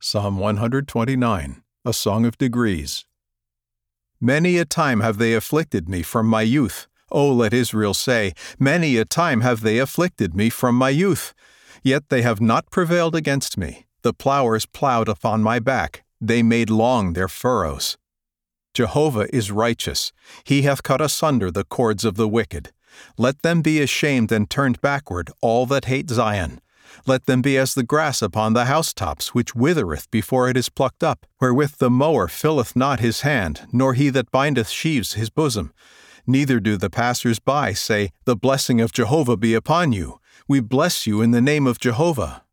Psalm 129, a Song of Degrees. Many a time have they afflicted me from my youth. O let Israel say, many a time have they afflicted me from my youth. Yet they have not prevailed against me. The plowers plowed upon my back. They made long their furrows. Jehovah is righteous. He hath cut asunder the cords of the wicked. Let them be ashamed and turned backward, all that hate Zion. Let them be as the grass upon the housetops, which withereth before it is plucked up, wherewith the mower filleth not his hand, nor he that bindeth sheaves his bosom. Neither do the passers by say, The blessing of Jehovah be upon you. We bless you in the name of Jehovah.